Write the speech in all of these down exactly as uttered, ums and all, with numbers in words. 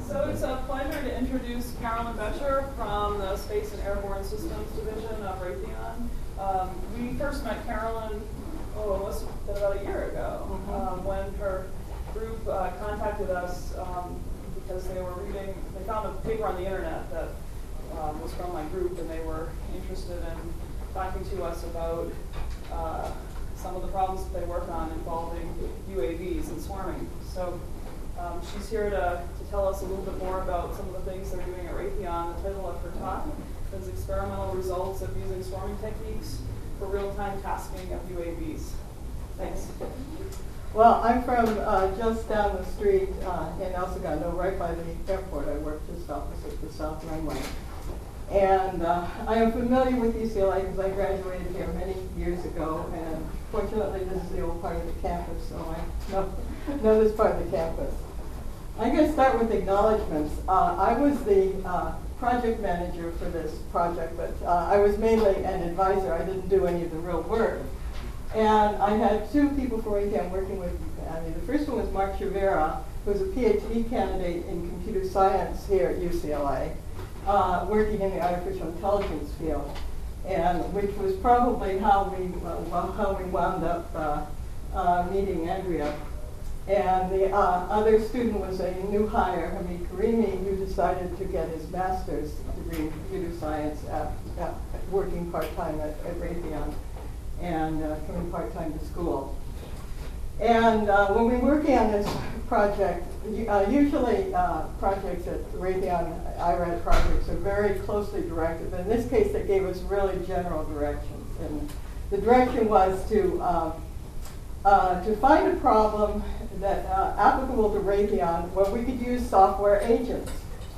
So it's a pleasure to introduce Carolyn Boettcher from the Space and Airborne Systems Division of Raytheon. Um, we first met Carolyn, oh, it must have been about a year ago, mm-hmm. um, when her group uh, contacted us um, because they were reading, they found a paper on the internet that um, was from my group, and they were interested in talking to us about uh, some of the problems that they work on involving U A Vs and swarming. So um, she's here to, to tell us a little bit more about some of the things they're doing at Raytheon. The title of her talk is Experimental Results of Using Swarming Techniques for Real-Time Tasking of U A Vs. Thanks. Well, I'm from uh, just down the street uh, in El Segundo, right by the airport. I work just opposite the South Runway. And uh, I am familiar with U C L A because I graduated here many years ago, and fortunately this is the old part of the campus, so I know, know this part of the campus. I'm going to start with acknowledgments. Uh, I was the uh, project manager for this project, but uh, I was mainly an advisor. I didn't do any of the real work. And I had two people from Raytheon working with me. I mean, the first one was Mark Rivera, who was a PhD candidate in computer science here at U C L A. Uh, working in the artificial intelligence field, and which was probably how we uh, how we wound up uh, uh, meeting Andrea. And the uh, other student was a new hire, Hamid Karimi, who decided to get his master's degree in computer science at, at working part-time at, at Raytheon and uh, coming part-time to school. And uh, when we were working on this project, uh, usually uh, projects at Raytheon, I RAD projects, are very closely directed. But in this case, they gave us really general directions. And the direction was to, uh, uh, to find a problem that uh, applicable to Raytheon where we could use software agents.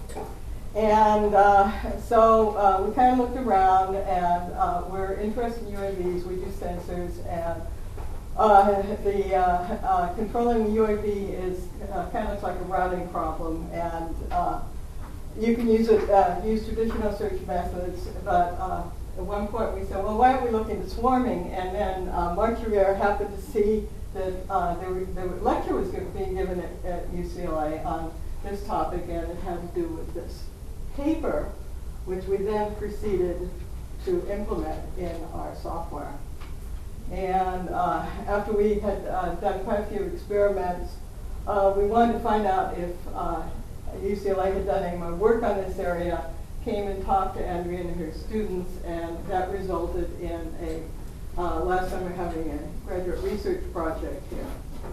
And uh, so uh, we kind of looked around, and uh, we're interested in U A Vs, we do sensors, and Uh, the uh, uh, controlling the U A V is uh, kind of like a routing problem, and uh, you can use it, uh, use traditional search methods. But uh, at one point we said, well, why aren't we looking at swarming? And then uh, Mark Rivera happened to see that uh, there were, the lecture was being given at, at U C L A on this topic, and it had to do with this paper, which we then proceeded to implement in our software. And uh, after we had uh, done quite a few experiments, uh, we wanted to find out if uh, U C L A had done any more work on this area, came and talked to Andrea and her students, and that resulted in a, uh, last time we're having a graduate research project here.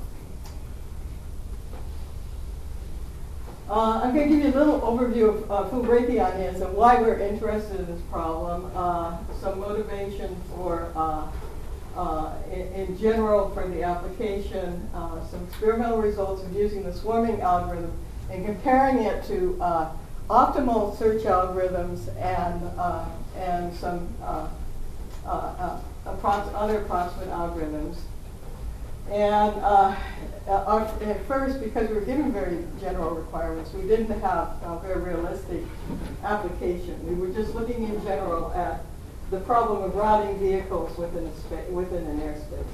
Uh, I'm going to give you a little overview of, of who Raytheon is and why we're interested in this problem, uh, some motivation for uh, Uh, in, in general for the application, uh, some experimental results of using the swarming algorithm and comparing it to uh, optimal search algorithms and, uh, and some uh, uh, uh, approx other approximate algorithms. And uh, our, at first, because we were given very general requirements, we didn't have a very realistic application. We were just looking in general at the problem of routing vehicles within, a within an airspace.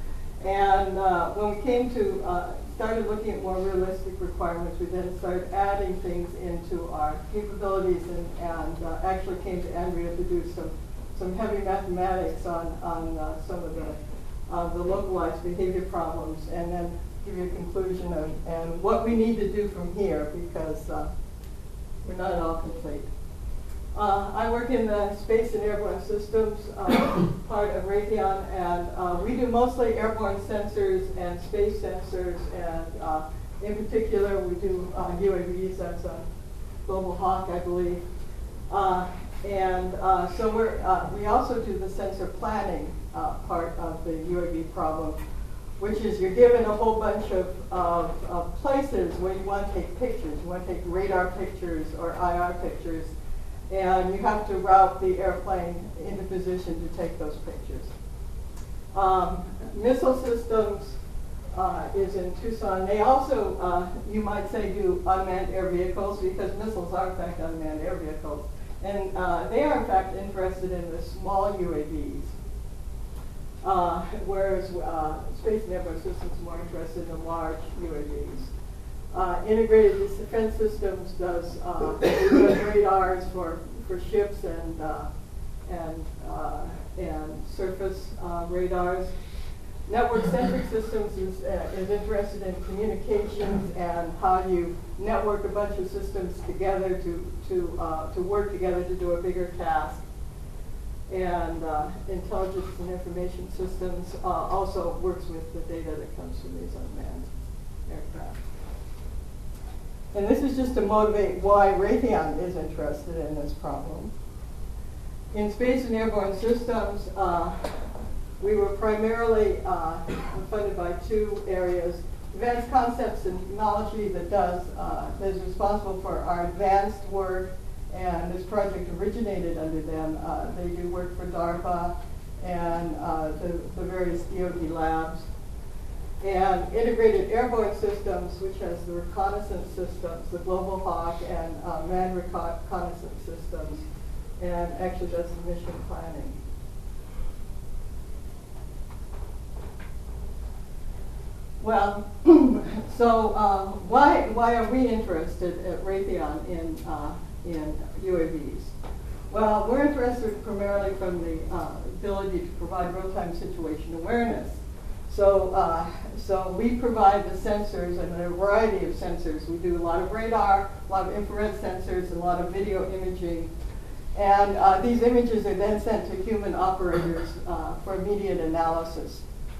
And uh, when we came to, uh, started looking at more realistic requirements, we then started adding things into our capabilities, and, and uh, actually came to Andrea to do some, some heavy mathematics on, on uh, some of the, uh, the localized behavior problems, and then give you a conclusion of, and what we need to do from here, because uh, we're not at all complete. Uh, I work in the Space and Airborne Systems uh, part of Raytheon, and uh, we do mostly airborne sensors and space sensors, and uh, in particular we do uh, U A Vs. That's a Global Hawk, I believe. Uh, and uh, so we're, uh, we also do the sensor planning uh, part of the U A V problem, which is you're given a whole bunch of, of, of places where you want to take pictures. You want to take radar pictures or I R pictures, and you have to route the airplane into position to take those pictures. Um, missile systems uh, is in Tucson. They also, uh, you might say, do unmanned air vehicles, because missiles are in fact unmanned air vehicles. And uh, they are in fact interested in the small U A Vs, uh, whereas uh, Space and Airborne Systems is more interested in large U A Vs. Uh, integrated Defense Systems does, uh, does radars for, for ships and, uh, and, uh, and surface uh, radars. Network-centric systems is, uh, is interested in communications and how you network a bunch of systems together to, to, uh, to work together to do a bigger task. And uh, intelligence and information systems uh, also works with the data that comes from these unmanned aircraft. And this is just to motivate why Raytheon is interested in this problem. In space and airborne systems, uh, we were primarily uh, funded by two areas. Advanced Concepts and Technology that does, uh, that is responsible for our advanced work, and this project originated under them. Uh, they do work for DARPA and uh, the, the various D O D labs. And Integrated Airborne Systems, which has the reconnaissance systems, the Global Hawk and uh, manned reconnaissance systems, and actually does the mission planning. Well, so uh, why why are we interested at Raytheon in uh, in U A Vs? Well, we're interested primarily from the uh, ability to provide real-time situation awareness. So, uh, so we provide the sensors and a variety of sensors. We do a lot of radar, a lot of infrared sensors, and a lot of video imaging. And uh, these images are then sent to human operators uh, for immediate analysis.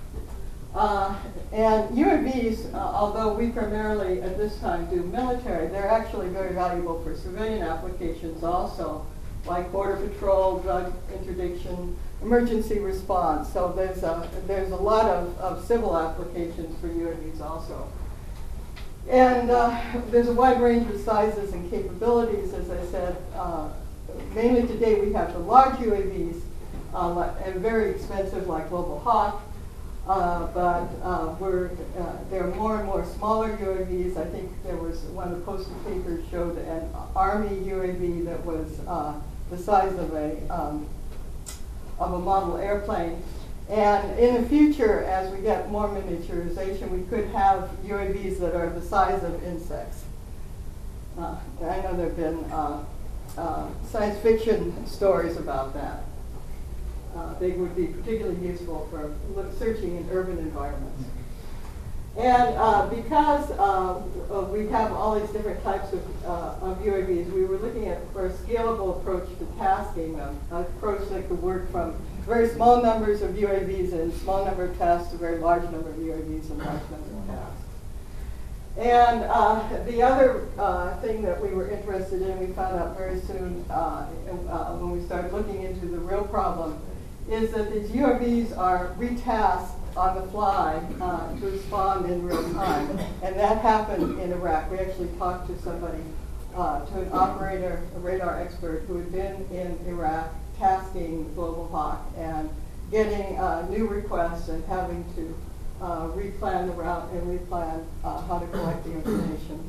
Uh, and U A Vs, uh, although we primarily at this time do military, they're actually very valuable for civilian applications also, like border patrol, drug interdiction, emergency response. So there's a, there's a lot of, of civil applications for U A Vs also. And uh, there's a wide range of sizes and capabilities, as I said. Uh, mainly today we have the large U A Vs, uh, and very expensive like Global Hawk. Uh, but uh, we're, uh, there are more and more smaller U A Vs. I think there was one of the posted papers showed an Army U A V that was uh, the size of a um, of a model airplane. And in the future, as we get more miniaturization, we could have U A Vs that are the size of insects. Uh, I know there have been uh, uh, science fiction stories about that. Uh, they would be particularly useful for searching in urban environments. And uh, because uh, uh, we have all these different types of, uh, of U A Vs, we were looking at for a scalable approach to tasking them, an approach that could work from very small numbers of U A Vs and small number of tasks to very large number of U A Vs and large number of tasks. And uh, the other uh, thing that we were interested in, we found out very soon uh, uh, when we started looking into the real problem, is that these U A Vs are retasked on the fly uh, to respond in real time. And that happened in Iraq. We actually talked to somebody, uh, to an operator, a radar expert who had been in Iraq tasking Global Hawk and getting uh, new requests and having to uh, replan the route and replan uh, how to collect the information.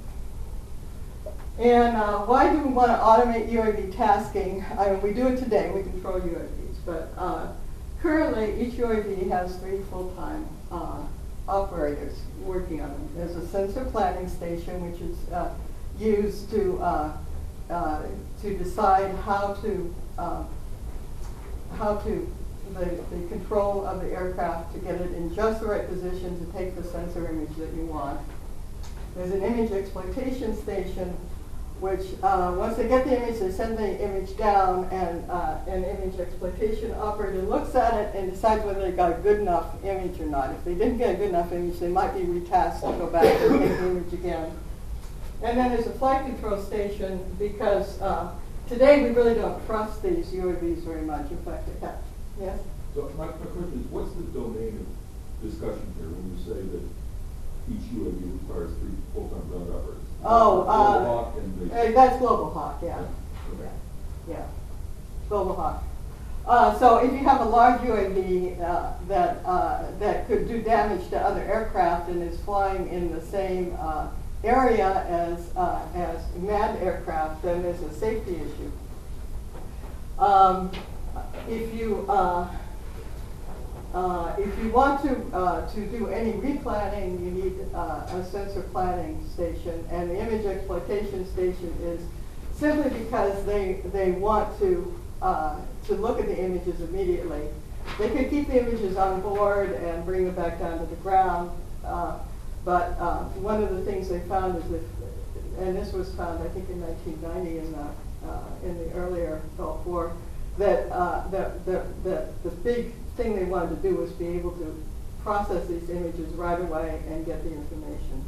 And uh, why do we want to automate U A V tasking? I mean, we do it today. We control U A Vs. But uh, currently, each U A V has three full-time uh, operators working on them. There's a sensor planning station, which is uh, used to uh, uh, to decide how to uh, how to the, the control of the aircraft to get it in just the right position to take the sensor image that you want. There's an image exploitation station, which uh, once they get the image, they send the image down, and uh, an image exploitation operator looks at it and decides whether they got a good enough image or not. If they didn't get a good enough image, they might be retasked to go back and take the image again. And then there's a flight control station, because uh, today we really don't trust these U A Vs very much. In fact, it has. Yes? So my, my question is, what's the domain of discussion here when you say that each U A V requires three full-time ground operators? Oh, uh, Global Hawk and the, uh, that's Global Hawk, yeah. Okay. Yeah, yeah. Global Hawk. Uh, so if you have a large U A V uh, that uh, that could do damage to other aircraft and is flying in the same uh, area as uh, as manned aircraft, then there's a safety issue. Um, if you uh, Uh, if you want to uh, to do any replanning, you need uh, a sensor planning station, and the image exploitation station is simply because they they want to uh, to look at the images immediately. They could keep the images on board and bring them back down to the ground, uh, but uh, one of the things they found is that, and this was found I think in nineteen ninety in the uh, in the earlier Gulf War, that uh, that the, the the big thing they wanted to do was be able to process these images right away and get the information.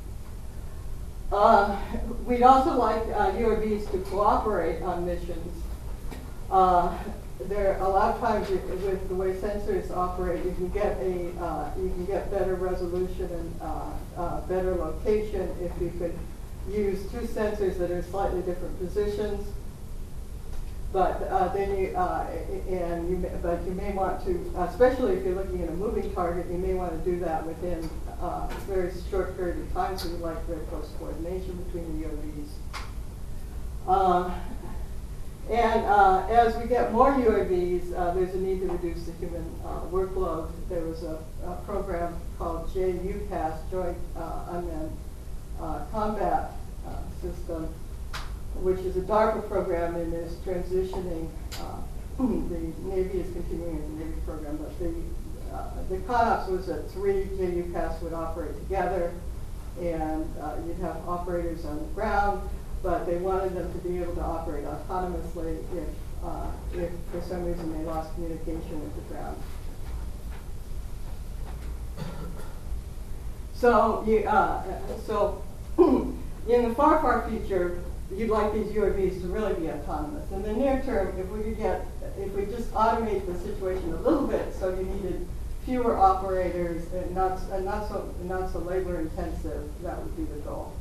Uh, we'd also like uh, U A Vs to cooperate on missions. Uh, there, a lot of times with the way sensors operate, you can get a uh, you can get better resolution and uh, uh, better location if you could use two sensors that are in slightly different positions. But uh, then you, uh, and you, may, but you may want to, especially if you're looking at a moving target, you may want to do that within uh, a very short period of time, so you'd like very close coordination between the U A Vs. Uh, and uh, as we get more U A Vs, uh, there's a need to reduce the human uh, workload. There was a, a program called J U CAS, Joint uh, Unmanned uh, Combat uh, System, which is a DARPA program and is transitioning. Uh, the Navy is continuing the Navy program, but the uh, the CONOPS was that three J U CAS would operate together, and uh, you'd have operators on the ground, but they wanted them to be able to operate autonomously if, uh, if for some reason they lost communication with the ground. So, you, uh, so in the far, far future, you'd like these U A Vs to really be autonomous. In the near term, if we could get, if we just automate the situation a little bit, so you needed fewer operators and not, and not so, not so labor intensive, that would be the goal.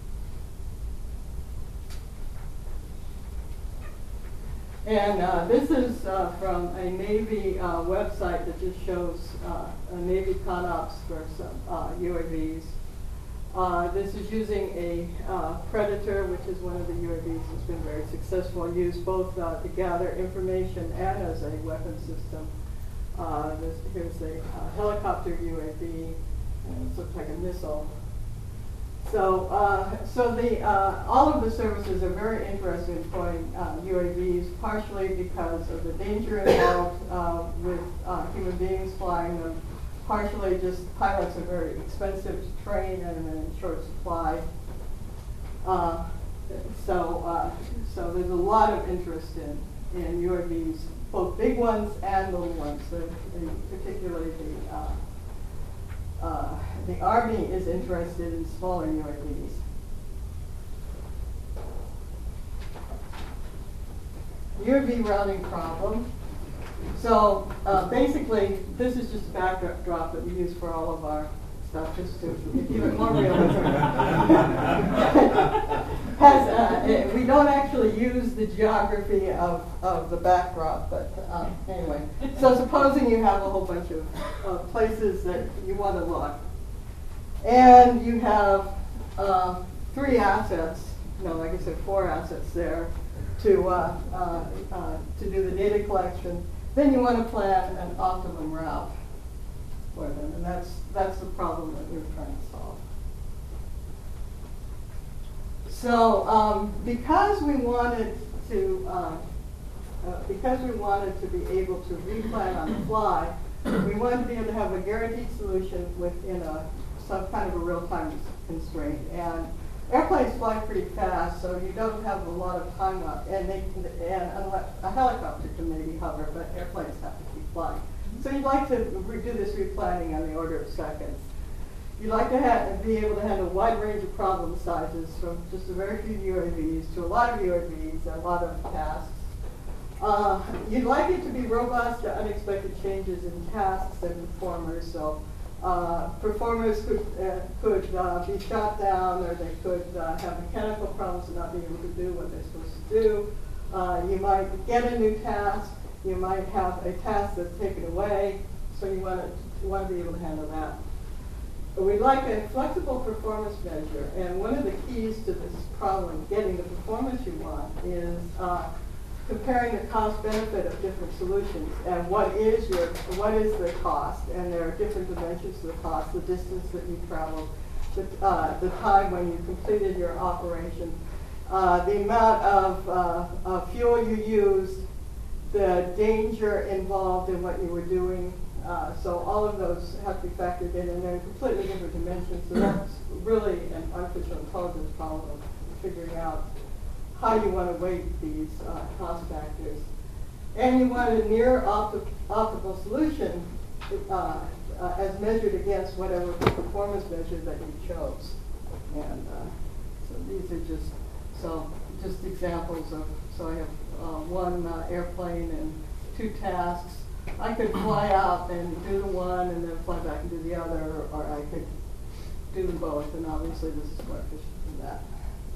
And uh, this is uh, from a Navy uh, website that just shows uh, a Navy CONOPS for some uh, U A Vs. Uh, this is using a uh, Predator, which is one of the U A Vs that's been very successful, used both uh, to gather information and as a weapon system. Uh, this, here's a uh, helicopter U A V, and it looks like a missile. So, uh, so the uh, all of the services are very interested in deploying uh, U A Vs, partially because of the danger involved uh, with uh, human beings flying them. Partially just pilots are very expensive to train and in short supply. Uh, so, uh, so there's a lot of interest in, in U A Vs, both big ones and little ones. So the, particularly the, uh, uh, the Army is interested in smaller U A Vs. U A V routing problem. So uh, basically, this is just a backdrop that we use for all of our stuff, just to give it more realism. Has, uh, we don't actually use the geography of, of the backdrop, but uh, anyway. So supposing you have a whole bunch of uh, places that you want to look, and you have uh, three assets, no, like I said, four assets there to uh, uh, uh, to do the data collection. Then you want to plan an optimum route for them, and that's that's the problem that we're trying to solve. So, um, because we wanted to, uh, uh, because we wanted to be able to replan on the fly, we wanted to be able to have a guaranteed solution within a some kind of a real-time constraint. And airplanes fly pretty fast, so you don't have a lot of time left. And they can, and unless, a helicopter can maybe hover, but airplanes have to keep flying. So you'd like to do this replanning on the order of seconds. You'd like to have, be able to handle a wide range of problem sizes, from just a very few U A Vs to a lot of U A Vs and a lot of tasks. Uh, you'd like it to be robust to unexpected changes in tasks and performers. So uh, performers could, uh, could uh, be shot down, or they could uh, have mechanical problems and not be able to do what they're supposed to do. Uh, you might get a new task. You might have a task that's taken away, so you want to, you want to be able to handle that. But we'd like a flexible performance measure, and one of the keys to this problem, getting the performance you want, is uh, comparing the cost benefit of different solutions and what is your, what is the cost, and there are different dimensions to the cost, the distance that you traveled, the, uh, the time when you completed your operation, uh, the amount of, uh, of fuel you used, the danger involved in what you were doing. Uh, so all of those have to be factored in, and they're in completely different dimensions. So that's really an artificial intelligence problem of figuring out how you want to weight these uh, cost factors. And you want a near opti optimal solution uh, uh, as measured against whatever performance measure that you chose. And uh, so these are just so just examples of, so I have uh, one uh, airplane and two tasks. I could fly out and do the one and then fly back and do the other, or I could do them both, and obviously this is more efficient than that.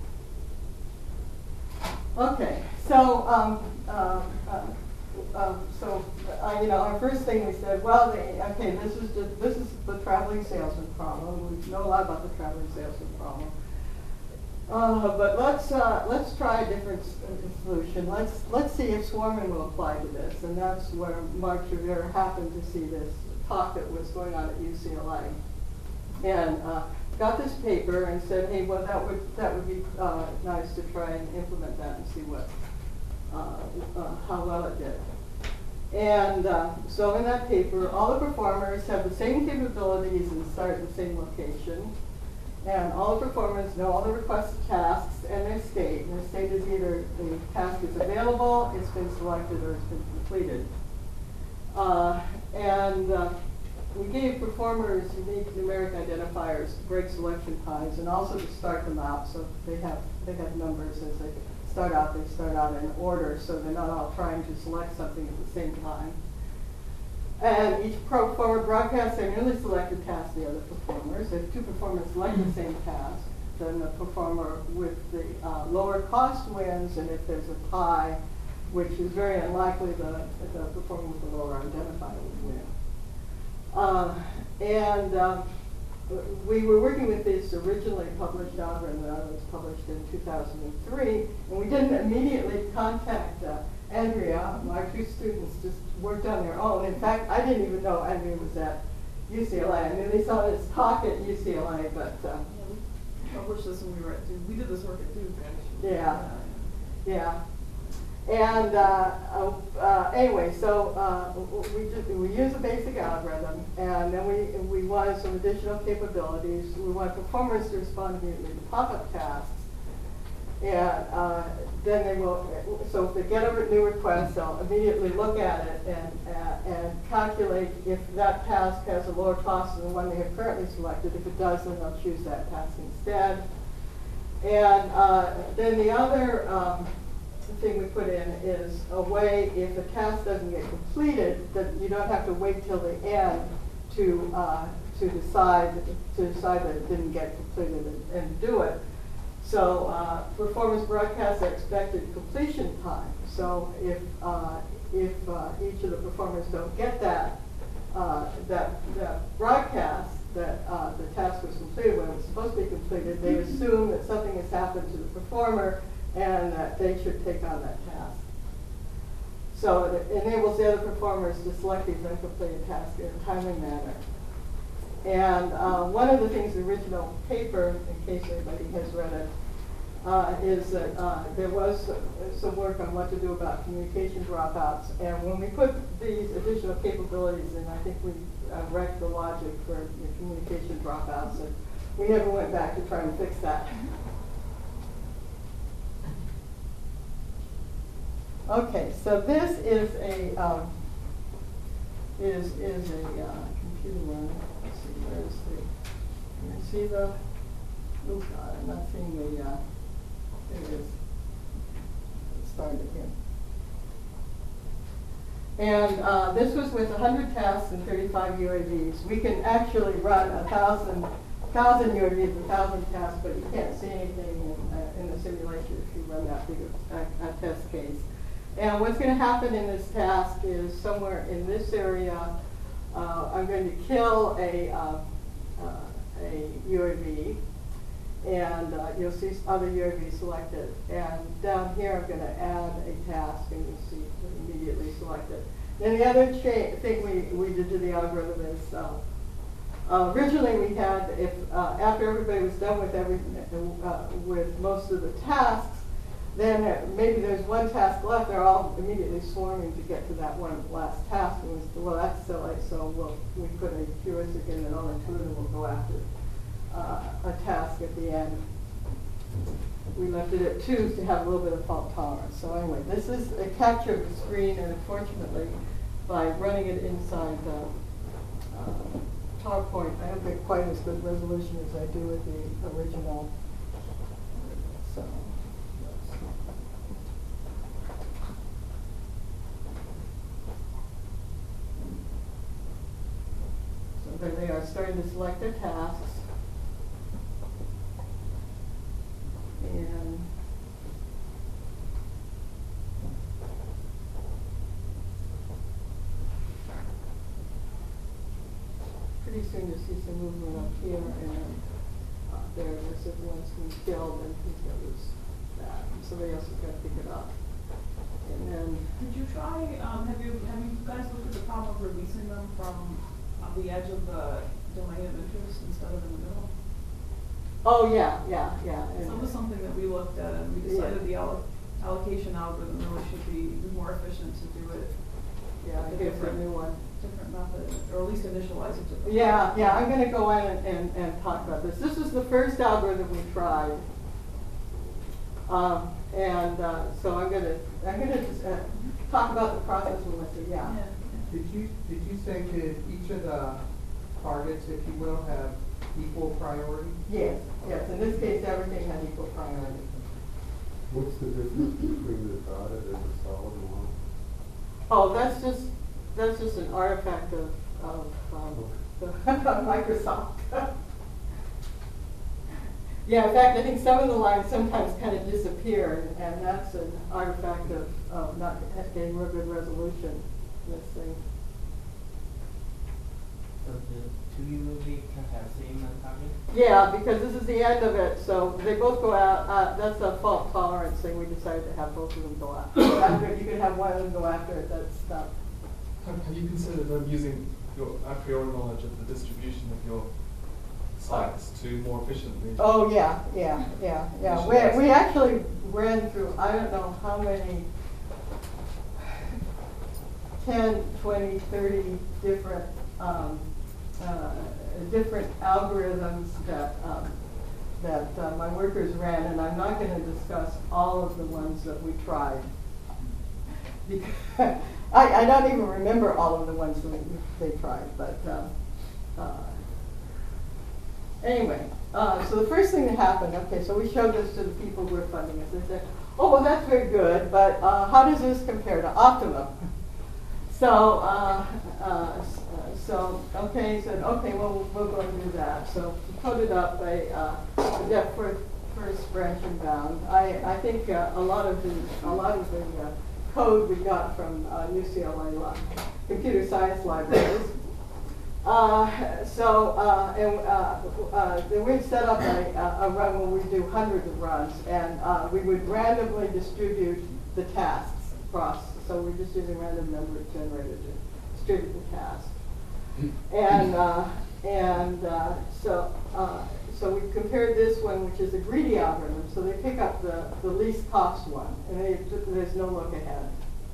Okay, so um, uh, uh, uh, so uh, you know, our first thing we said, well, the, okay, this is just, this is the traveling salesman problem. We know a lot about the traveling salesman problem. Uh, but let's uh, let's try a different uh, solution. Let's let's see if swarming will apply to this, and that's where Mark Trevere happened to see this talk that was going on at U C L A, and uh, got this paper and said, hey, well, that would that would be uh, nice to try and implement that and see what uh, uh, how well it did. And uh, so in that paper, all the performers have the same capabilities and start at the same location. And all the performers know all the requested tasks and their state. And their state is either the task is available, it's been selected, or it's been completed. Uh, and uh, we gave performers unique numeric identifiers, break selection times, and also to start them out. So they have they have numbers as they start out. They start out in order, so they're not all trying to select something at the same time. And each performer broadcasts their newly selected task to the other performers. If two performers select the same task, then the performer with the uh, lower cost wins, and if there's a tie, which is very unlikely, the, the performer with the lower identifier would win. Uh, and um, we were working with this originally published algorithm that was published in two thousand three, and we didn't immediately contact uh, Andrea. My two students just worked on their own. In fact, I didn't even know Andrea was at U C L A. I knew they saw this talk at U C L A, but uh, Yeah, we published this when we were at Duke. We did this work at Duke, actually. Yeah, yeah. And uh, uh, uh, anyway, so uh, we just, we use a basic algorithm, and then we we wanted some additional capabilities. We want performers to respond immediately to pop-up tasks, and uh, then they will. So if they get a new request, they'll immediately look at it and uh, and calculate if that task has a lower cost than the one they have currently selected. If it does, then they'll choose that task instead. And uh, then the other um, thing we put in is a way, if a task doesn't get completed, that you don't have to wait till the end to uh, to decide to decide that it didn't get completed and, and do it. So uh, performance broadcasts are expected completion time. So if uh, if uh, each of the performers don't get that uh, that that broadcast that uh, the task was completed when it was supposed to be completed, they assume that something has happened to the performer and that they should take on that task. So it enables the other performers to select these uncompleted tasks in a timely manner. And uh, one of the things in the original paper, in case anybody has read it, uh, is that uh, there was some work on what to do about communication dropouts. And when we put these additional capabilities in, I think we uh, wrecked the logic for your communication dropouts, and we never went back to try and fix that. Okay, so this is a um, is is a uh, computer run. Let's see, where's the? Can you see the? Oh God, I'm not seeing the. Uh, there it is. Let's start again. And uh, this was with one hundred tasks and thirty-five U A Vs. We can actually run a thousand thousand U A Vs, a thousand tasks, but you can't see anything in, uh, in the simulation if you run that big a, a test case. And what's going to happen in this task is somewhere in this area, uh, I'm going to kill a, uh, uh, a U A V, and uh, you'll see other U A V selected. And down here, I'm going to add a task, and you'll see it immediately selected. Then the other cha thing we, we did to the algorithm is, uh, uh, originally we had, if uh, after everybody was done with everything, uh, with most of the tasks, then uh, maybe there's one task left, they're all immediately swarming to get to that one last task. And we said, well, that's silly, so we'll, we put a heuristic in that only two of them will go after uh, a task at the end. We left it at two to have a little bit of fault tolerance. So anyway, this is a capture of the screen, and unfortunately, by running it inside the uh, PowerPoint, I don't get quite as good resolution as I do with the original. So. So there they are, starting to select their tasks. And pretty soon you'll see some movement up here, and uh, there this is one's been killed, and who goes that. And somebody else is going to pick it up. And then Did you try, um, have you, have you guys looked at the problem of releasing them from uh, the edge of the domain of interest instead of in the middle? oh yeah, yeah, yeah. So that was something that we looked at, and we Yeah. decided the alloc allocation algorithm really should be more efficient to do it. Yeah, I with a guess a different- new one. Different method, or at least initialize it differently. Yeah, yeah, I'm going to go in and, and, and talk about this. This is the first algorithm we tried. Um, and uh, so I'm going to I'm going to just uh, talk about the process we went through. Yeah. Yeah. Did you, did you say that each of the targets, if you will, have equal priority? Yes, yes. In this case, everything had equal priority. What's the difference between the dotted and the solid one? Oh, that's just that's just an artifact of, of um, the Microsoft. Yeah, in fact, I think some of the lines sometimes kind of disappear, and that's an artifact of, of not getting real good resolution in this thing. So the two U A V can have same target? Yeah, because this is the end of it, so they both go out. Uh, that's a fault tolerance thing. We decided to have both of them go out. After, you can have one of them go after it. That's not. Have have you considered um, using your a priori knowledge of the distribution of your sites to more efficiently? Oh, yeah, yeah, yeah, yeah. We, we actually ran through, I don't know how many, ten, twenty, thirty different, um, uh, different algorithms that, um, that uh, my workers ran, and I'm not going to discuss all of the ones that we tried. Because I, I don't even remember all of the ones that we, they tried, but um, uh, anyway, uh, so the first thing that happened, okay, so we showed this to the people who were funding us. They said, oh, well, that's very good, but uh, how does this compare to Optimum? So, uh, uh, so okay, he said, okay, well, we'll go and do that. So he coded up a, uh, a depth first, first branching bound. I, I think uh, a lot of the, a lot of the uh, code we got from uh, U C L A uh, computer science libraries. Uh, so, uh, and uh, uh, then we'd set up a, a run where we do hundreds of runs, and uh, we would randomly distribute the tasks across. So we're just using random number generator to distribute the task. And uh, and uh, so uh, so we compared this one, which is a greedy algorithm. So they pick up the, the least cost one, and they, there's no look ahead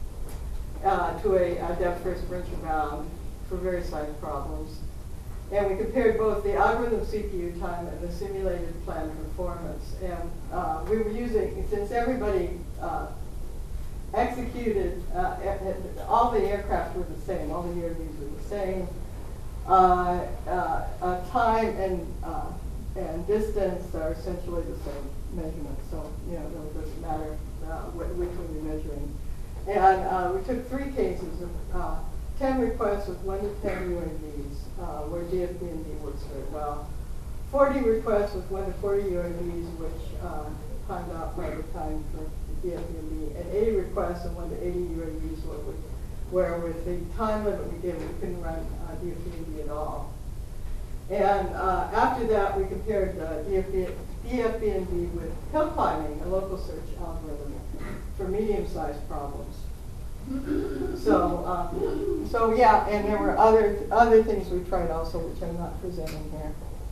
uh, to a, a depth first branching bound for various size problems. And we compared both the algorithm C P U time and the simulated plan performance. And uh, we were using, since everybody uh, executed, uh, all the aircraft were the same, all the U A Vs were the same. Uh, uh, uh, time and uh, and distance are essentially the same measurement, so you know it really doesn't matter uh, wh which one you're measuring. And uh, we took three cases of uh, ten requests with one to ten U A Vs, uh, where D F B and D works very well. forty requests with one to forty U A Vs, which uh, timed out by the time for D F B and D, and eighty requests and one to eighty U A Vs, where, we, where with the time limit we gave, we couldn't run uh, D F B and D at all. And uh, after that, we compared uh, D F B N B with hill climbing, a local search algorithm for medium-sized problems. So, um, so yeah, and there were other other things we tried also, which I'm not presenting here.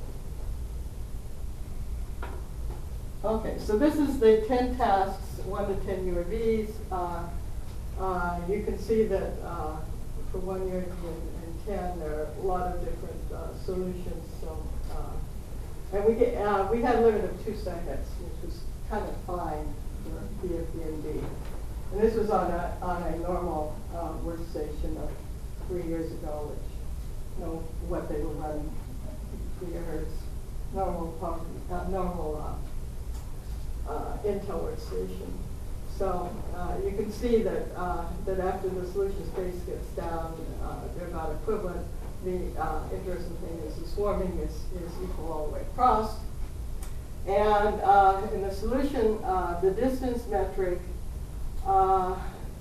Okay, so this is the ten tasks, one to ten U A Vs. Uh, uh, you can see that uh, for one U A V and, and ten, there are a lot of different uh, solutions. So, uh, and we get uh, we had a limit of two seconds, which was kind of fine for D F B N B. And this was on a on a normal uh, workstation of three years ago, which you know what they were running, gigahertz, normal uh, normal uh, uh, Intel workstation. So uh, you can see that uh, that after the solution space gets down, uh, they're about equivalent. The uh, interesting thing is the swarming is is equal all the way across. And uh, in the solution, uh, the distance metric. Uh,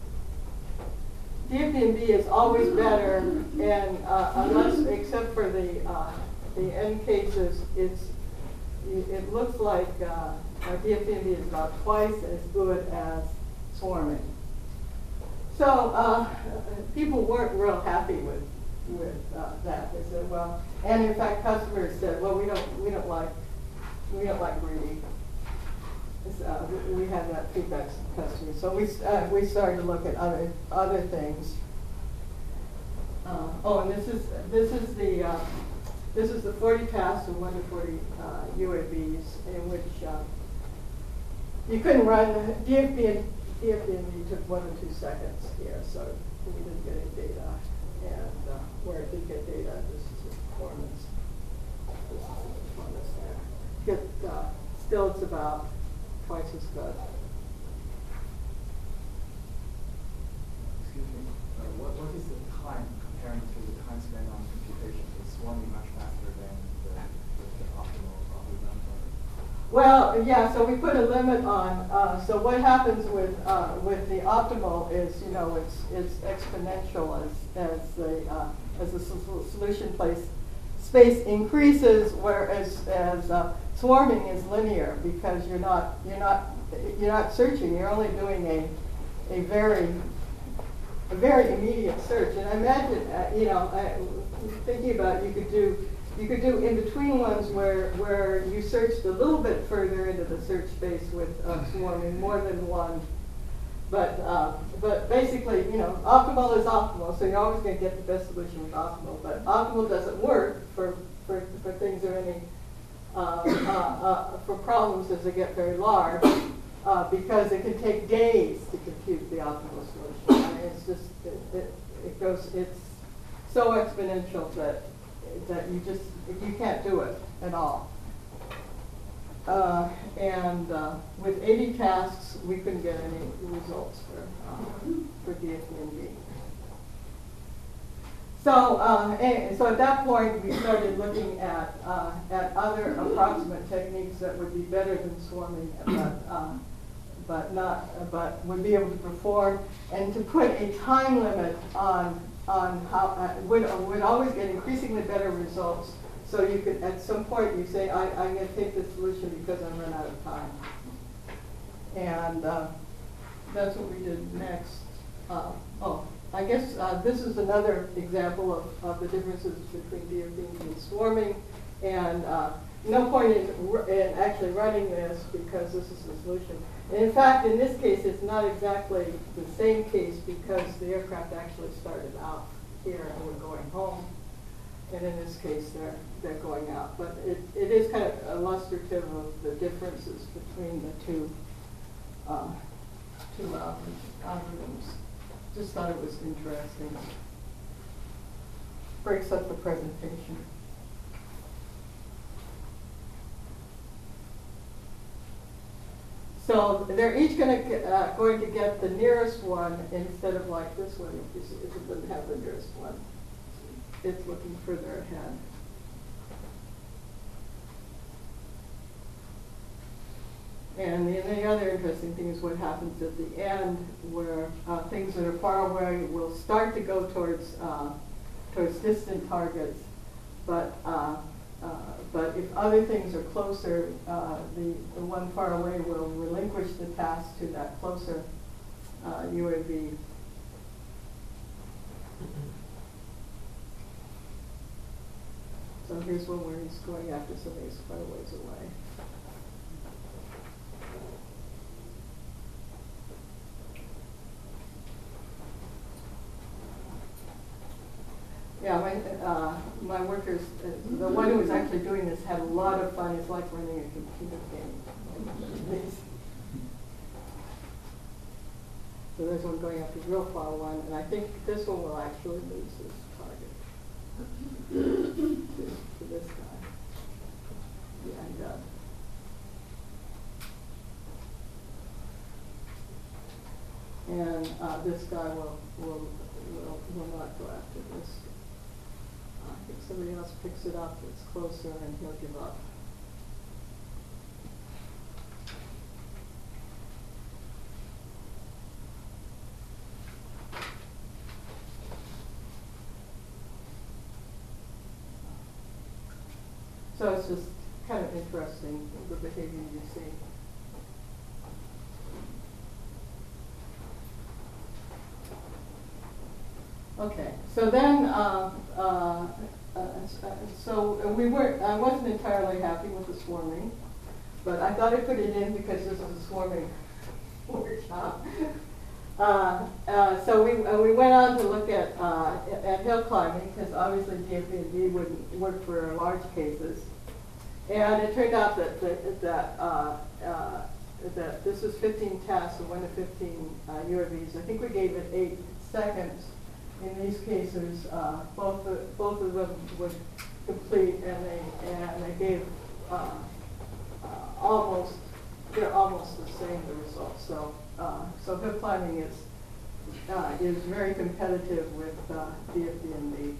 D F B N B is always better, and uh, unless, except for the uh, the end cases, it's it looks like uh, D F B N B is about twice as good as swarming. So uh, people weren't real happy with with uh, that. They said, well, and in fact, customers said, well, we don't we don't like we don't like greedy. Uh, we, we had that feedback from customers, so we uh, we started to look at other other things. Uh, oh, and this is this is the uh, this is the forty tasks of one to forty uh, U A Vs in which uh, you couldn't run D F B N B took one to two seconds here, so we didn't get any data, and uh, where it did get data, this is the performance. This is the performance there. Get uh, still, it's about twice as good. Excuse me. Uh, what, what is the time comparing to the time spent on computation? Is swarming much faster than the, the, the optimal algorithm? Well, yeah. So we put a limit on. Uh, so what happens with uh, with the optimal is, you know, it's it's exponential as as the uh, as the solution place space increases, whereas as uh, swarming is linear because you're not you're not you're not searching. You're only doing a a very a very immediate search. And I imagine uh, you know I, thinking about it, you could do you could do in between ones where where you searched a little bit further into the search space with uh, swarming, more than one. But uh, but basically, you know, optimal is optimal, so you're always going to get the best solution with optimal. But optimal doesn't work for for, for things that are any uh, uh, uh, for problems as they get very large, uh, because it can take days to compute the optimal solution. I mean, it's just it, it, it goes it's so exponential that that you just you can't do it at all. Uh, and uh, with eighty tasks, we couldn't get any results for uh, for D F B N B. So, uh, and, so at that point, we started looking at uh, at other approximate techniques that would be better than swarming, but uh, but not uh, but would be able to perform, and to put a time limit on on how uh, would would always get increasingly better results. So you could, at some point, you say, I, I'm going to take this solution because I'm run out of time. And uh, that's what we did next. Uh, oh, I guess uh, this is another example of, of the differences between D F B N B and swarming. And uh, no point in, in actually running this because this is the solution. And in fact, in this case, it's not exactly the same case because the aircraft actually started out here and were going home. And in this case, they're they're going out. But it, it is kind of illustrative of the differences between the two uh, two algorithms. Just thought it was interesting. Breaks up the presentation. So they're each going to uh, going to get the nearest one instead of like this one. If, you see, if it doesn't have the nearest one, it's looking further ahead. And the, and the other interesting thing is what happens at the end, where uh, things that are far away will start to go towards uh, towards distant targets, but uh, uh, but if other things are closer, uh, the, the one far away will relinquish the task to that closer uh, U A V. So here's one where he's going after somebody who's quite a ways away. Yeah, my, uh, my workers, uh, the one who was actually doing this had a lot of fun. It's like running a computer game. So there's one going after real far one, and I think this one will actually lose his target to, to this guy. Yeah, he does. And uh, this guy will, will, will, will not go after this. I think somebody else picks it up that's closer and he'll give up. So it's just kind of interesting, the behavior you see. Okay, so then, uh, uh, uh, so we weren't, I wasn't entirely happy with the swarming, but I thought I'd put it in because this is a swarming workshop. Uh, uh, so we, uh, we went on to look at, uh, at hill climbing, because obviously D F B and D wouldn't work for large cases. And it turned out that, that, that, uh, uh, that this was fifteen tasks and one to fifteen uh, U A Vs. I think we gave it eight seconds. In these cases, uh, both, the, both of them would complete, and they, and they gave uh, uh, almost, they're almost the same, the results. So, uh, so hill climbing is, uh, is very competitive with uh, D F B and D.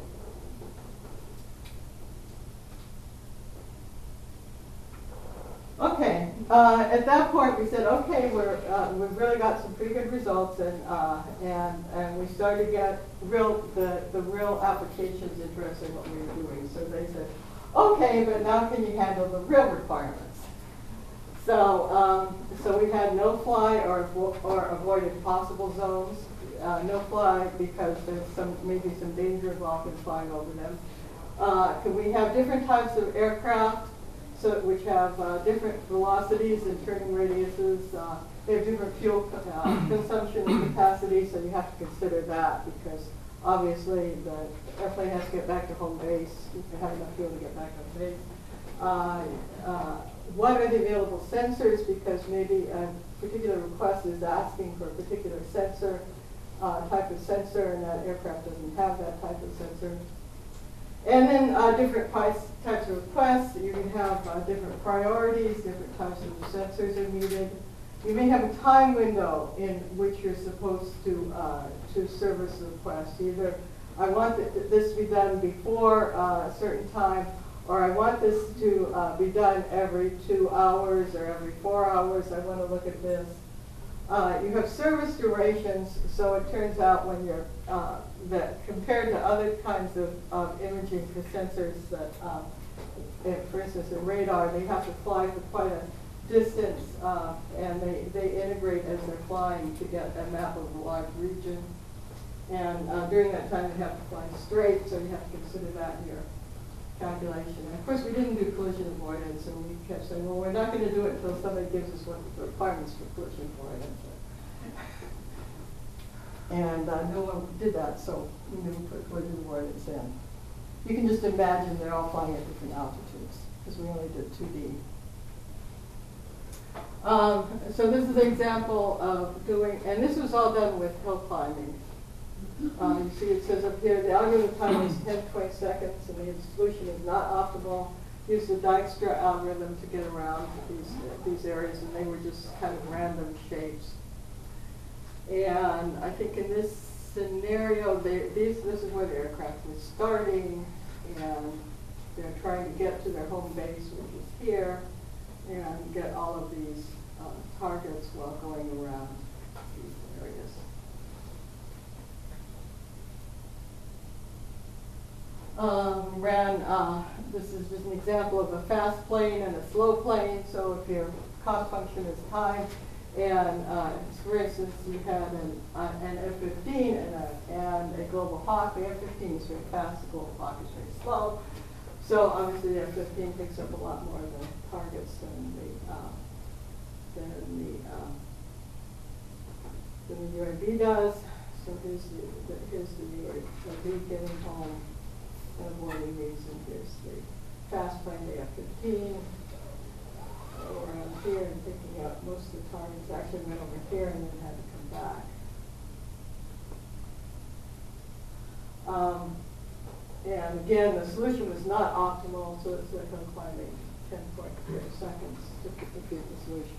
Okay, uh, at that point we said, okay, we're, uh, we've really got some pretty good results, and, uh, and, and we started to get real, the, the real applications interested in what we were doing. So they said, okay, but now can you handle the real requirements? So, um, so we had no fly or, or avoided possible zones. Uh, no fly because there's some, maybe some danger involved in flying over them. Uh, could we have different types of aircraft? So, which have uh, different velocities and turning radiuses. Uh, they have different fuel uh, consumption and capacity, so you have to consider that, because obviously the airplane has to get back to home base. You have to have enough fuel to get back to home base. Uh, uh, what are the available sensors? Because maybe a particular request is asking for a particular sensor, uh, type of sensor, and that aircraft doesn't have that type of sensor. And then uh, different price, types of requests. You can have uh, different priorities, different types of sensors are needed. You may have a time window in which you're supposed to uh, to service the request. Either I want th this to be done before uh, a certain time, or I want this to uh, be done every two hours or every four hours. I want to look at this. Uh, you have service durations, so it turns out when you're, uh, that compared to other kinds of, of imaging for sensors that, um, if, for instance, a radar, they have to fly for quite a distance, uh, and they, they integrate as they're flying to get a map of a large region. And uh, during that time, they have to fly straight, so you have to consider that in your calculation. And of course, we didn't do collision avoidance, and we kept saying, well, we're not going to do it until somebody gives us what the requirements for collision avoidance are. And uh, no one did that, so we knew we put collision avoidance in. You can just imagine they're all flying at different altitudes, because we only did two D. Um, so this is an example of doing, and this was all done with hill climbing. Uh, you see it says up here, the algorithm time is ten to twenty seconds, and the solution is not optimal. Use the Dijkstra algorithm to get around these, uh, these areas, and they were just kind of random shapes. And I think in this scenario, they, these, this is where the aircraft was starting, and they're trying to get to their home base, which is here, and get all of these uh, targets while going around these areas. Um, ran uh, this is just an example of a fast plane and a slow plane. So if your cost function is time, and uh, for instance, you had an, uh, an F fifteen and a, and a Global Hawk. The F fifteen is very fast, the Global Hawk is very slow. So obviously the F fifteen picks up a lot more of the targets than the, uh, than the, uh, than the U A V does. So here's the, the here's the U A V getting home and avoiding these, and here's the fast plane, the F fifteen. Around here and picking up most of the targets. Actually went over here and then had to come back. Um, and again, the solution was not optimal, so it's like I'm climbing ten point three seconds to complete the solution.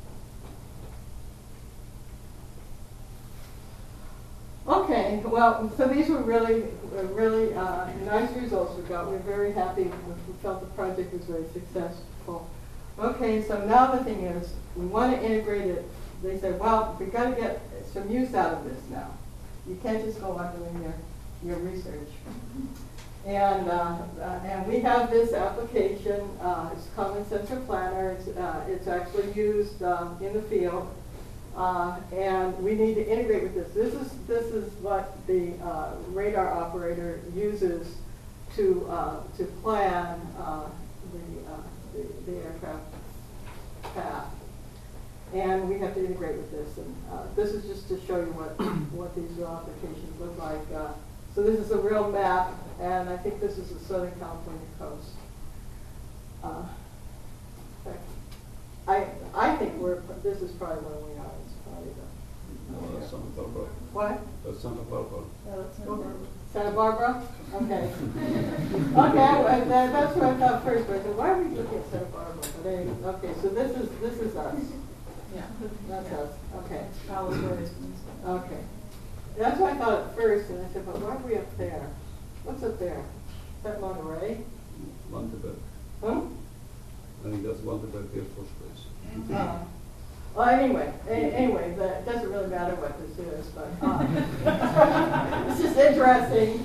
Okay, well, so these were really, were really uh, nice results we got. We were very happy. We felt the project was very successful. Okay, so now the thing is, we want to integrate it. They said, well, we've got to get some use out of this now. You can't just go on doing your, your research. And, uh, uh, and we have this application. Uh, it's Common Sensor Planner. It's, uh, it's actually used um, in the field. Uh, and we need to integrate with this. This is, this is what the uh, radar operator uses to, uh, to plan uh, the, uh, the, the aircraft path. And we have to integrate with this. And uh, this is just to show you what, what these real applications look like. Uh, so this is a real map, and I think this is the Southern California coast. Uh, in fact, I, I think we're, this is probably where we are. It's probably the, No, that's Santa Barbara. what? That's Santa Barbara. Santa Barbara? Okay. Okay, well, that, that's what I thought first, but I said, why are we looking at Santa Barbara? But anyway, okay, so this is, this is us. Yeah. That's us, okay. Palace Road. Okay. That's what I thought at first, and I said, but why are we up there? What's up there? Is that Monterey? Vandenberg. Huh? I think that's Vandenberg Air Force Base. Uh, well, anyway, a anyway, the, it doesn't really matter what this is, but uh, it's just interesting.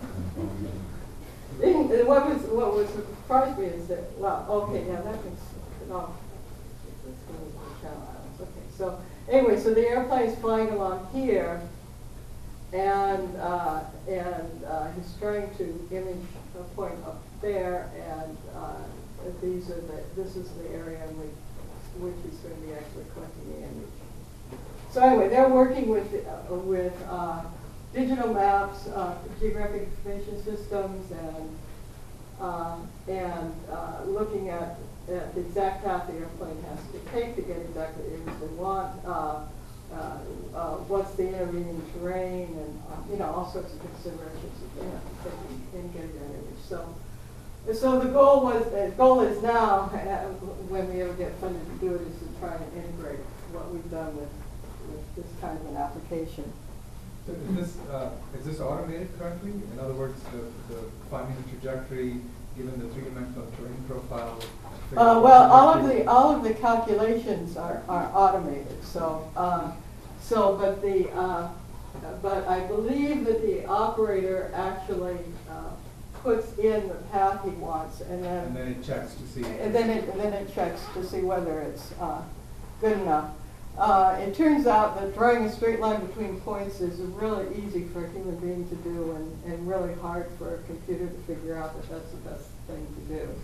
And what was what was surprised me is that, well, okay, yeah, that makes no. Let's go to the Channel Islands. Okay, so anyway, so the airplane's flying along here, and uh, and uh, he's trying to image a point up there, and uh, these are the this is the area in which which is going to be actually collecting the image. So anyway, they're working with uh, with uh, digital maps, uh, geographic information systems, and uh, and uh, looking at, at the exact path the airplane has to take to get exactly the image they want. Uh, uh, uh, what's the intervening terrain, and uh, you know, all sorts of considerations that they have to take in, in getting that image. So. So the goal was, the uh, goal is now, uh, when we ever get funded to do it, is to try and integrate what we've done with, with this kind of an application. So is this, uh, is this automated currently? In other words, the, the finding the trajectory, given the three-dimensional terrain profile? Uh, well, all of the all of the calculations are, are automated. So, uh, so, but the uh, but I believe that the operator actually uh, puts in the path he wants, and then and then it checks to see. And then it and then it checks to see whether it's uh, good enough. Uh, it turns out that drawing a straight line between points is really easy for a human being to do, and, and really hard for a computer to figure out that that's the best thing to do.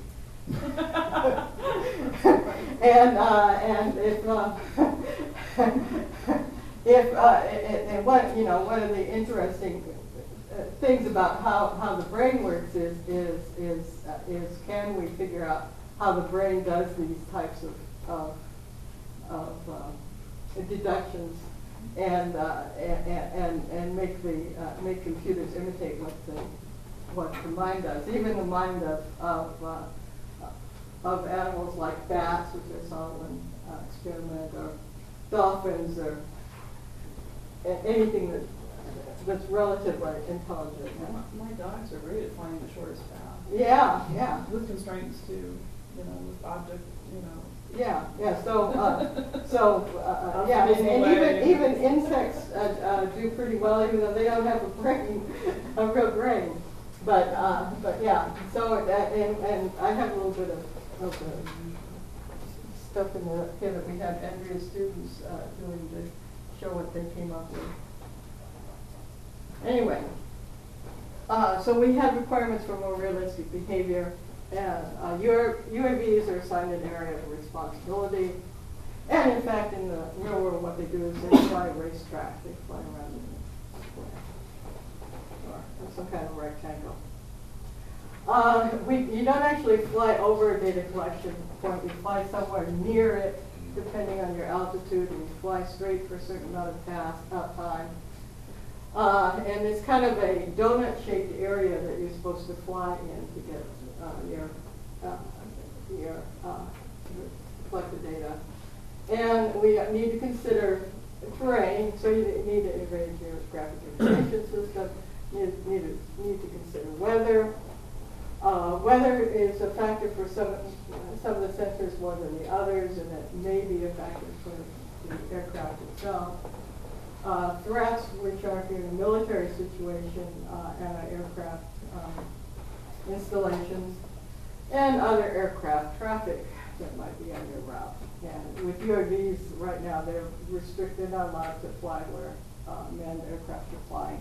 and uh, and if uh, if uh, and, and what you know, one of the interesting uh, things about how, how the brain works is is is uh, is can we figure out how the brain does these types of of, of uh, deductions and, uh, and and and make the uh, make computers imitate what the what the mind does, even the mind of of uh, of animals like bats, which I saw one uh, experiment, or dolphins, or a- anything that that's relatively intelligent. My, my dogs are great at finding the shortest path. Yeah, yeah, With constraints too, you know, with object, you know. yeah, yeah. So, uh, so uh, That's yeah, the and, easy and way. even even insects uh, uh, do pretty well, even though they don't have a brain, a real brain. But, uh, but yeah, so, that- and, and I have a little bit of, of the stuff in the, here that we had Andrea's students, uh, doing to show what they came up with. Anyway, uh, so we had requirements for more realistic behavior, and, uh, U A Vs are assigned an area of responsibility. And in fact, in the real world, what they do is they fly a racetrack, they fly around in a square, or some kind of rectangle. Uh, we, you don't actually fly over a data collection point, you fly somewhere near it, depending on your altitude, and you fly straight for a certain amount of path, uh, time. Uh, and it's kind of a donut-shaped area that you're supposed to fly in to get uh, your, uh, your uh, collect the data. And we need to consider terrain, so you need to integrate your graphic information system. You need to, need to consider weather. Uh, weather is a factor for some, some of the sensors more than the others, and it may be a factor for the aircraft itself. Uh, threats, which are in a military situation, uh, anti-aircraft um, installations, and other aircraft traffic that might be on your route. And with U A Vs right now, they're restricted, not allowed to fly where uh, manned aircraft are flying.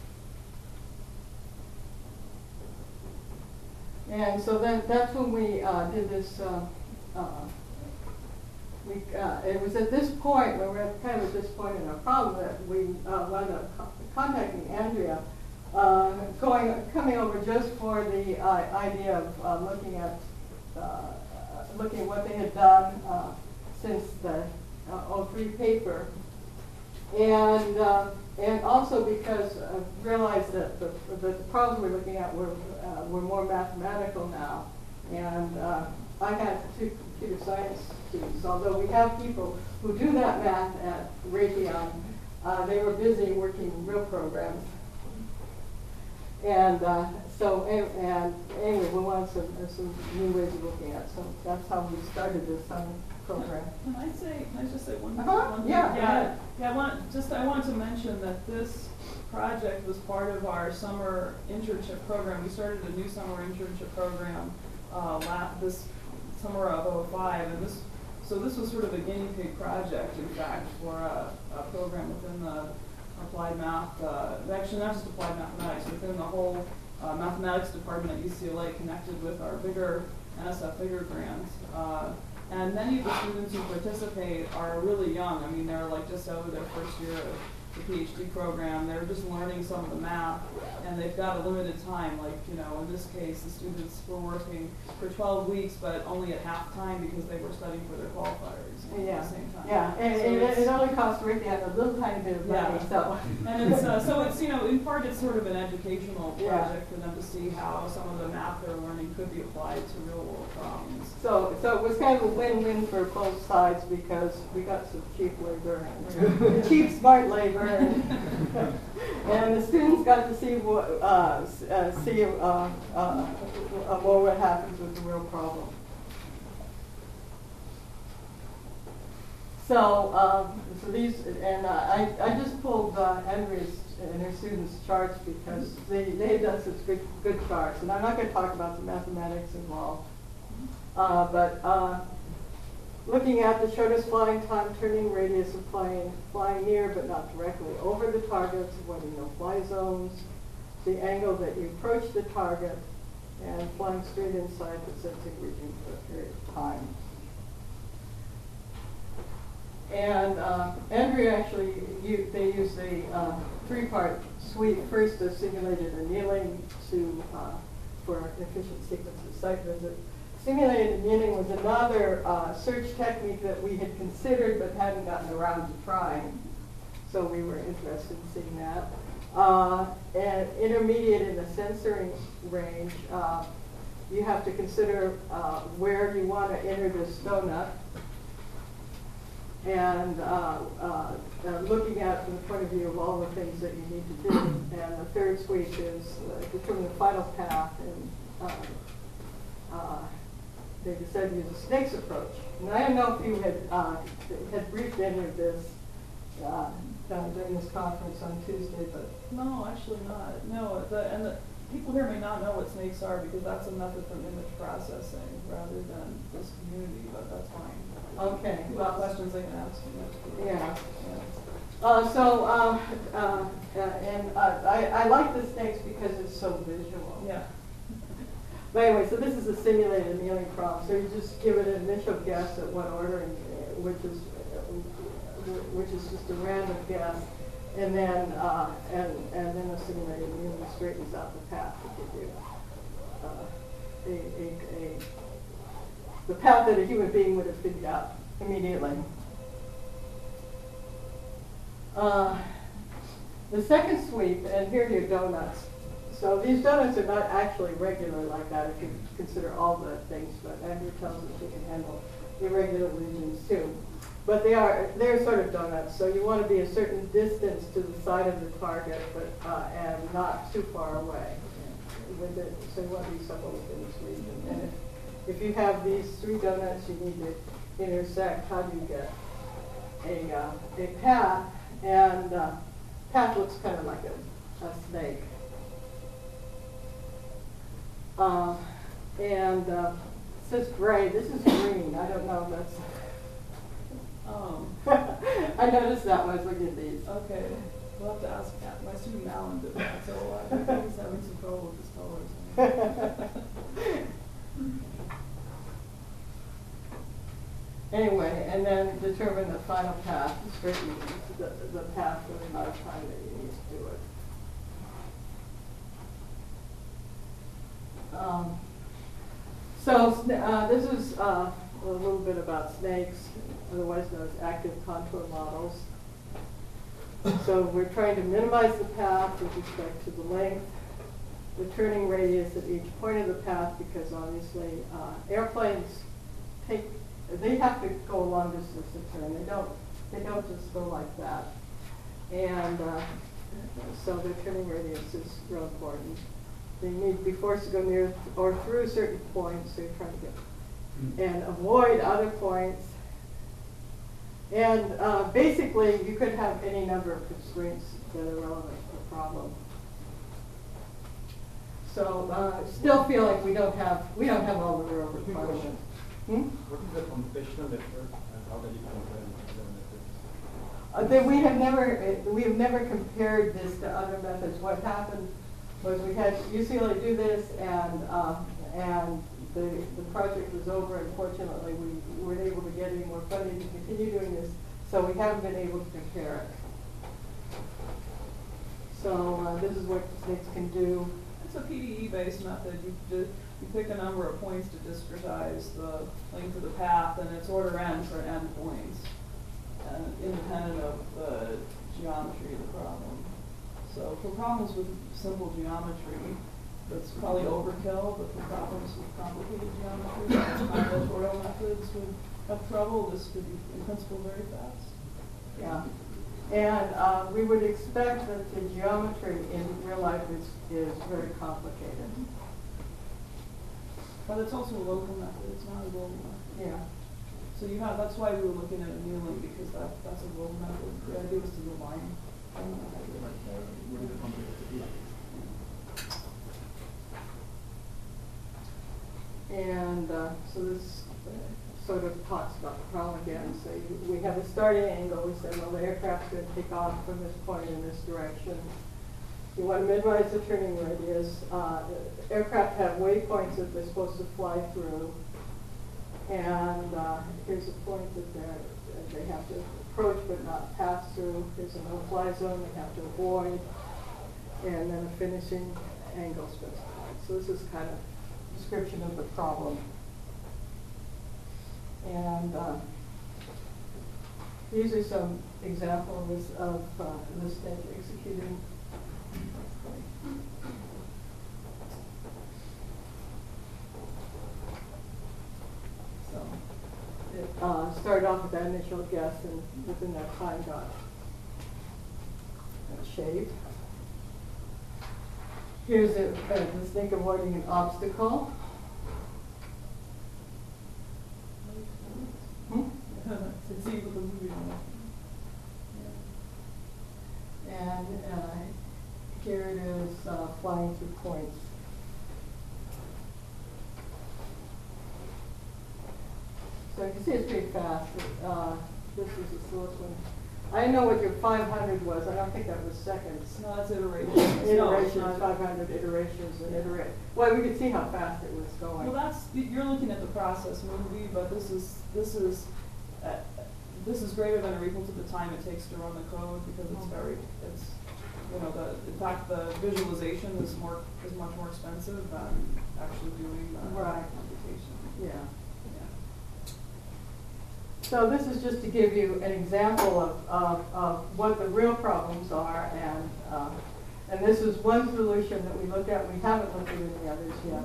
And so then that's when we uh, did this. Uh, uh, we, uh, it was at this point, when we we're kind of at this point in our problem, that we uh, wound up co contacting Andrea, uh, going coming over just for the uh, idea of uh, looking at uh, looking at what they had done uh, since the uh, oh three paper, and uh, and also because I realized that the, the problems we're looking at were uh, were more mathematical now, and uh, I had two computer science students. Although we have people who do that math at Raytheon, uh, they were busy working real programs. And uh, so, and, and anyway, we wanted some, uh, some new ways of looking at it. So that's how we started this summer program. Can I say, can I just say one, Uh-huh, one thing? yeah, Yeah, yeah, I want, just, I wanted to mention that this project was part of our summer internship program. We started a new summer internship program uh, last, this summer of oh five, and this, so this was sort of a guinea pig project, in fact, for a, a program within the applied math, uh, actually not just applied mathematics, within the whole uh, mathematics department at U C L A, connected with our bigger N S F bigger grant. Uh, and many of the students who participate are really young. I mean, they're like just out of their first year of the PhD program. They're just learning some of the math, and they've got a limited time. Like, you know, in this case, the students were working for twelve weeks, but only at half time because they were studying for their qualifiers Yeah, at the same time. yeah, and, So and it, it's- it only costs Raytheon a little tiny bit of money, Yeah. so. And it's, uh, so it's, you know, in part it's sort of an educational Yeah. project for them to see how some of the math they're learning could be applied to real world problems. So, so it was kind of a win-win for both sides because we got some cheap labor, and cheap, smart labor, and, and the students got to see what, uh, s- uh, see uh, uh, uh, more what happens with the real problem. So, um, so these, and uh, I, I just pulled uh, Andrea's and her students' charts because they, they had done such good, good charts, and I'm not going to talk about the mathematics involved. Uh, but uh, looking at the shortest flying time, turning radius of flying, flying near but not directly over the targets, avoiding no-fly zones, the angle that you approach the target, and flying straight inside the sensing region for a period of time. And uh, Andrea actually, you, they used a uh, three-part suite. First, they simulated annealing to uh, for efficient sequence of site visit. Simulated annealing was another uh, search technique that we had considered but hadn't gotten around to trying. So we were interested in seeing that. Uh, and intermediate in the censoring range, uh, you have to consider uh, where you want to enter this donut. And uh, uh, uh, looking at from the point of view of all the things that you need to do. And the third suite is uh, determine the final path. And uh, uh, they decided to use a snakes approach. And I don't know if you had uh, had briefed any of this uh, during this conference on Tuesday, but No, actually not. No, the, and the, people here may not know what snakes are because that's a method from image processing rather than this community, but that's fine. Okay. If you have questions, they can ask you. Yeah. Yeah. Uh, so, uh, uh, uh, and uh, I, I like the snakes because it's so visual. Yeah. But anyway, so this is a simulated annealing prompt. So you just give it an initial guess at what order, and, uh, which is uh, which is just a random guess, and then uh, and and then the simulated annealing straightens out the path to give you uh, a, a, a the path that a human being would have figured out immediately. Uh, the second sweep, and here are your donuts. So these donuts are not actually regular like that if you consider all the things, but Andrew tells us you can handle irregular regions too. But they are, they're sort of donuts, so you want to be a certain distance to the side of the target, but uh, and not too far away. With it, so you want to be somewhere within this region. And if, if you have these three donuts you need to intersect, how do you get a, uh, a path? And uh, path looks kind of like a, a snake. Uh, and uh, it says gray. This is green. I don't know if that's. Um, I noticed that when I was looking at these. okay. We'll have to ask Kat. My student Alan did that, so uh, I think he's having some trouble with his colors. Anyway, and then determine the final path, straighten the, the path for the amount of time that you need to do it. Um, so uh, this is uh, a little bit about snakes, otherwise known as active contour models. So we're trying to minimize the path with respect to the length, the turning radius at each point of the path, because obviously uh, airplanes take, they have to go a long distance to turn. They don't, they don't just go like that. And uh, so their turning radius is real important. They need to be forced to go near or through certain points, so you're trying to get, and avoid other points. And uh, basically, you could have any number of constraints that are relevant to the problem. So, uh, still feel like we don't have we don't have all the real requirements. Hmm? What is the computational effort and how do you compare it to other methods? Uh, then we have never we have never compared this to other methods. What happened was we had U C L A do this, and uh, and the the project was over. Unfortunately, we weren't able to get any more funding to continue doing this, so we haven't been able to compare it. So uh, this is what snakes can do. It's a P D E-based method. You do, you pick a number of points to discretize the length of the path, and it's order n for n points, and independent of the geometry of the problem. So for problems with simple geometry, that's probably overkill, but for problems with complicated geometry, combinatorial methods would have trouble. This could be, in principle, very fast. Yeah. And uh, we would expect that the geometry in real life is, is very complicated. But it's also a local method. It's not a global method. Yeah. So you have, that's why we were looking at annealing, because that, that's a global method. The idea was to combine. What is the complexity? And uh, so this uh, sort of talks about the problem again. So you, we have a starting angle. We said, well, the aircraft's going to take off from this point in this direction. You want to minimize the turning radius. Uh, aircraft have waypoints that they're supposed to fly through. And uh, here's a point that they're, they have to approach but not pass through. Here's a no-fly zone they have to avoid. And then a finishing angle specified. So this is kind of description of the problem. And uh, these are some examples of uh, the snake executing. So it uh, started off with that initial guess, and within that time got shaped. Here's a, uh, the snake avoiding an obstacle. Hmm? To see what the movie on And uh, here it is uh, flying through points. So you can see it's pretty fast. Uh, this is the slowest one. I didn't know what your five hundred was. I don't think that was seconds. No, that's iterations. No, it's Iterations, not. five hundred iterations and iterate. Well, we could see how fast it was going. Well, that's, you're looking at the process movie, but this is, this is, uh, this is greater than or equal to the time it takes to run the code because it's very, it's, you know, the, in fact, the visualization is more, is much more expensive than actually doing the Right. computation. Yeah. Yeah. So this is just to give you an example of, of, of what the real problems are, and uh, and this is one solution that we looked at. We haven't looked at any others yet.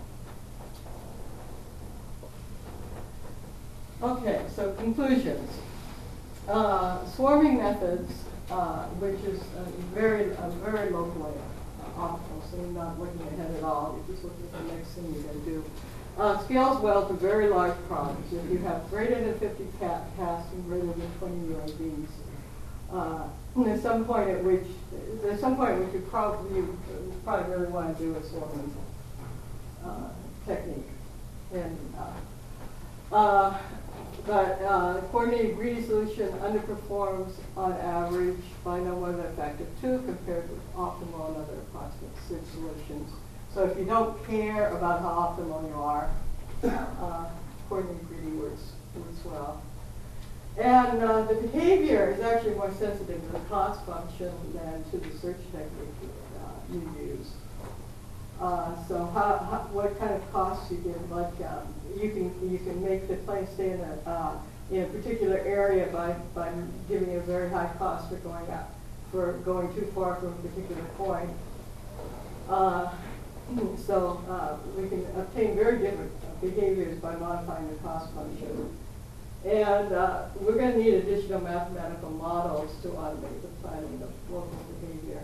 Okay, so conclusions. Uh, swarming methods, uh, which is a very, a very locally optimal, so you're not looking ahead at all. You're just looking at the next thing you're going to do. Uh, scales well to very large problems. If you have greater than fifty ca casts and greater than twenty U A Vs, uh, there's some point at which there's some point at which you probably you probably really want to do a swarming uh, technique. And uh, uh, but uh, coordinated greedy solution underperforms on average by no more than a factor of two compared with optimal and other approximate six solutions. So if you don't care about how optimal you are, uh, coordinated greedy works, works well. And uh, the behavior is actually more sensitive to the cost function than to the search technique uh, you use. Uh, so how, how, what kind of costs you give? Like um, you can you can make the plane stay in a uh, in a particular area by by giving a very high cost for going up for going too far from a particular point. Uh, So uh, we can obtain very different behaviors by modifying the cost function. And uh, we're going to need additional mathematical models to automate the planning of local behavior.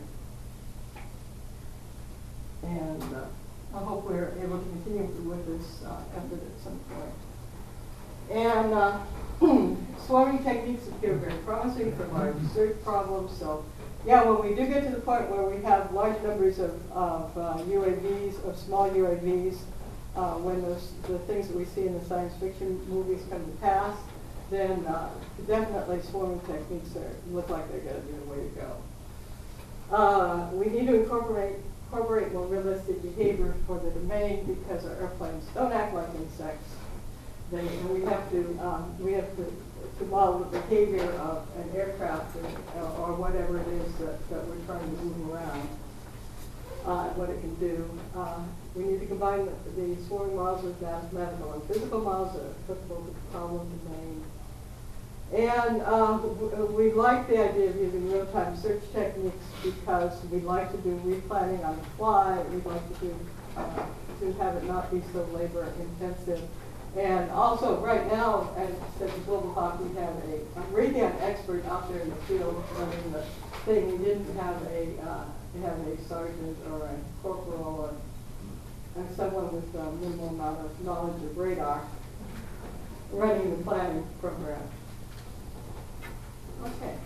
And uh, I hope we're able to continue with this uh, effort at some point. And uh, swarming techniques appear very promising for large search problems. So yeah, when we do get to the point where we have large numbers of, of uh, U A Vs, of small U A Vs, uh, when those, the things that we see in the science fiction movies come to pass, then uh, definitely swarming techniques are, look like they're going to be the way to go. Uh, we need to incorporate, incorporate more realistic behavior for the domain because our airplanes don't act like insects. They, we have to, um, we have to, to model the behavior of an aircraft or, or whatever it is that, that we're trying to move around, uh, what it can do. Uh, we need to combine the, the swarming models with mathematical and physical models that are applicable to the problem domain. And uh, we like the idea of using real-time search techniques because we like to do replanning on the fly. We'd like to do uh, to have it not be so labor intensive. And also, right now, at at Global Hawk, we have a, a Raytheon expert out there in the field running the thing. We didn't have a uh, have a sergeant or a corporal or and someone with a minimal amount of knowledge of radar running the planning program. Okay.